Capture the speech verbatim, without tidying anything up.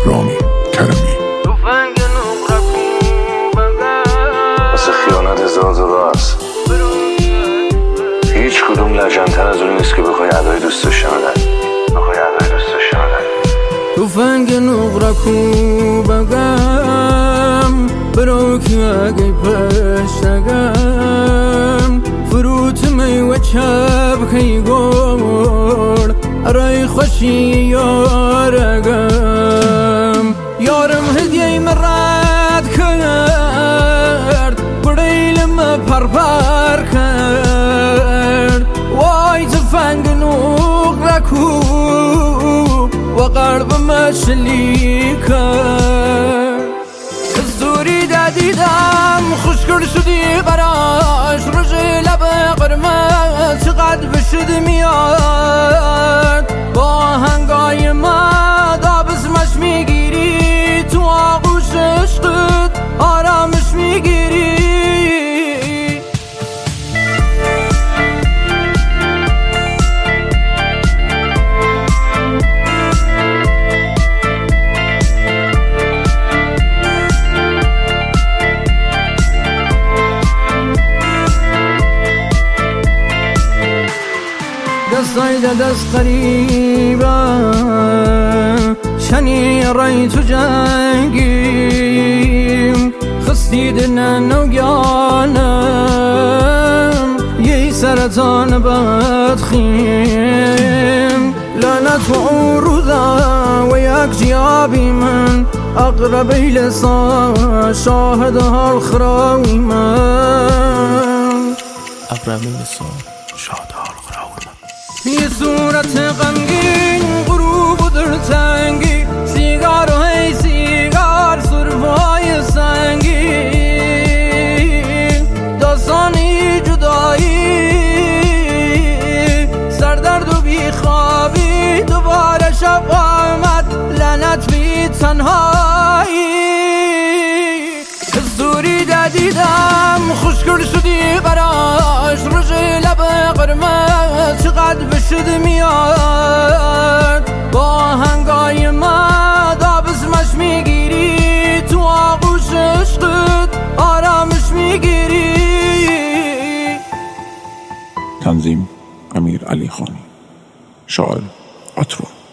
رامی کرمی. واسه خیانت هزار تا راه است، هیچ کدوم لجن‌تر از اون نیست که بخوای ادای دوست داشتن بخوای ادای دوست داشتن توفنگ نقرکو بگم برو که اگه پشتگم فروت میوه چپ که گل ارای خوشی یارگم یارم هدیه مرد کرد بریلم پر پر کرد وای توفنگ نقرکو و قلبم شلی کرد از دوری دادیدم خوشگل شدی قراش رژه لب قرمز چقدر بشد میاد با هنگای ما دابزمش میگیری تو آغوش عشقت آرامش میگیری دستای دست قریبا شنی رای تو جنگیم خستی دلن نوگانم یه سرطان بدخیم لعنت و رودا و یک جیابی من اقربی لسان شاهد حال خراوی من اقربی لسان شاهد حال خراوی من یه صورت غمگین غروب و دلتنگی سیگار و هی سیگار سرفای سنگین داستانی جدایی سردرد و بیخوابی دوباره شب آمد لعنت بی تنهایی از دوری دادیدم خوشگل شدی قراش رژه لب قرمز چقدر بشد میاد با هنگای ما دابزمش میگیری تو آغوش عشقت آرامش میگیری. تنظیم امیر علی خانی، شاعر عطرو.